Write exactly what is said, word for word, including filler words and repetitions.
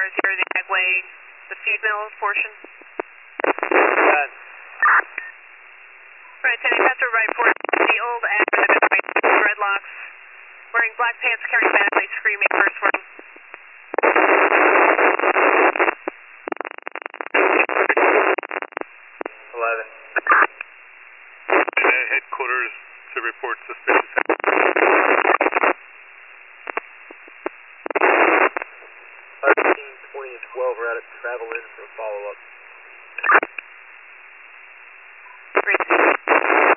one zero, the Agway, the feed mill portion. Done. Right, attending Pastor right report, the old Agway, the dreadlocks, wearing black pants, carrying badly, screaming first word. eleven. And headquarters to report suspicious. thirteen, twenty, and twelve are out of travel in for follow-up.